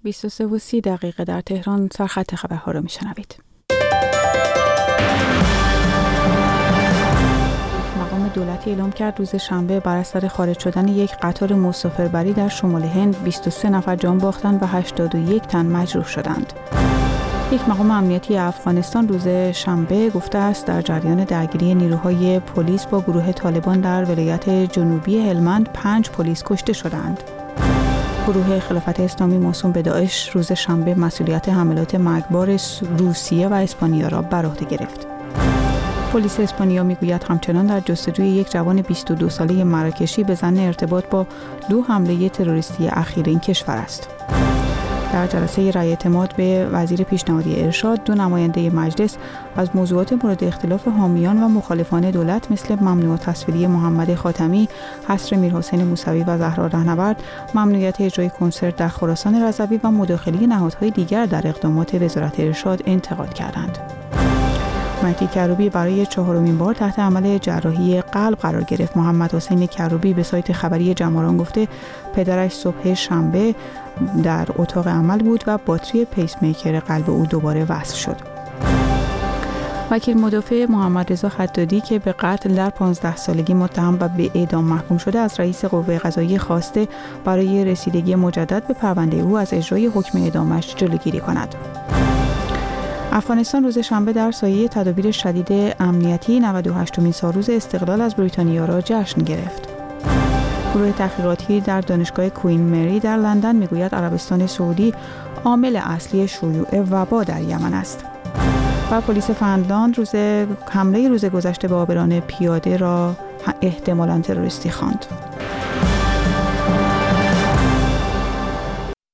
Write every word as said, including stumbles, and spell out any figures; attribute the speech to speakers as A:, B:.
A: بیست و سه و سی دقیقه در تهران سرخط خبرها را میشنوید. مقام دولتی اعلام کرد روز شنبه بر اثر خارج شدن یک قطار مسافربری در شمال هند بیست و سه نفر جان باختند و هشتاد و یک تن مجروح شدند. یک مقام امنیتی افغانستان روز شنبه گفته است در جریان درگیری نیروهای پلیس با گروه طالبان در ولایت جنوبی هلمند پنج پلیس کشته شدند. گروه خلافت اسلامی موسوم به داعش روز شنبه مسئولیت حملات مرگبار روسیه و اسپانیا را بر عهده گرفت. پلیس اسپانیا میگوید همچنان در جستجوی یک جوان بیست و دو ساله مراکشی به ظن ارتباط با دو حمله تروریستی اخیر این کشور است. در جلسه رأی اعتماد به وزیر پیشنهادی ارشاد، دو نماینده مجلس از موضوعات مورد اختلاف حامیان و مخالفان دولت مثل ممنوع تصویری محمد خاتمی، حصر میرحسین موسوی و زهرا رهنورد، ممنوعیت اجرای کنسرت در خراسان رضوی و مداخله نهادهای دیگر در اقدامات وزارت ارشاد انتقاد کردند. مهدی کروبی برای چهارمین بار تحت عمل جراحی قلب قرار گرفت. محمد حسین کروبی به سایت خبری جماران گفته پدرش صبح شنبه در اتاق عمل بود و باتری پیس میکر قلب او دوباره وصل شد. وکیل مدافع محمد رضا حدادی که به قتل در پانزده سالگی متهم و به اعدام محکوم شده از رئیس قوه قضاییه خواسته برای رسیدگی مجدد به پرونده او از اجرای حکم اعدامش جلوگیری کند. افغانستان روز شنبه در سایه تدابیر شدید امنیتی نود و هشتمین سالروز استقلال از بریتانیا را جشن گرفت. گروه تحقیقاتی در دانشگاه کوین مری در لندن میگوید عربستان سعودی عامل اصلی شیوع وبا در یمن است. و پلیس فنلاند روز حمله روز گذشته به عابران پیاده را احتمالاً تروریستی خواند.